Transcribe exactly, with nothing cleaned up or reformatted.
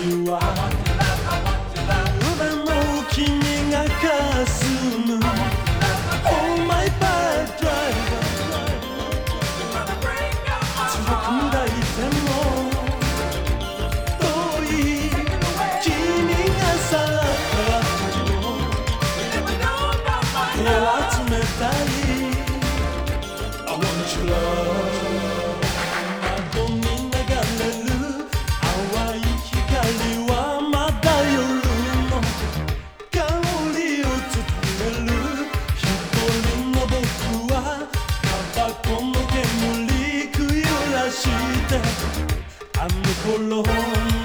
には上の君がかすむ Oh my bad driver 強く抱いても遠い君が去った後部屋は冷たい I want your love 窓に流れる淡い光はまだ夜の香りを伝える一人の僕はタバコの煙くゆらしてあの頃